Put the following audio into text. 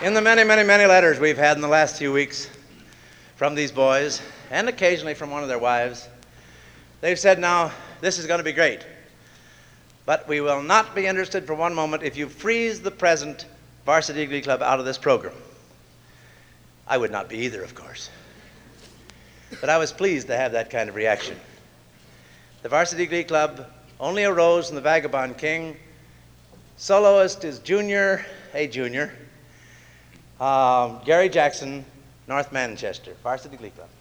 In the many, many, many letters we've had in the last few weeks from these boys, and occasionally from one of their wives, they've said, now, this is going to be great, but we will not be interested for one moment if you freeze the present Varsity Glee Club out of this program. I would not be either, of course. But I was pleased to have that kind of reaction. The Varsity Glee Club only arose from the Vagabond King. Soloist is Junior, hey Junior, Gary Jackson, North Manchester, Varsity Glee Club.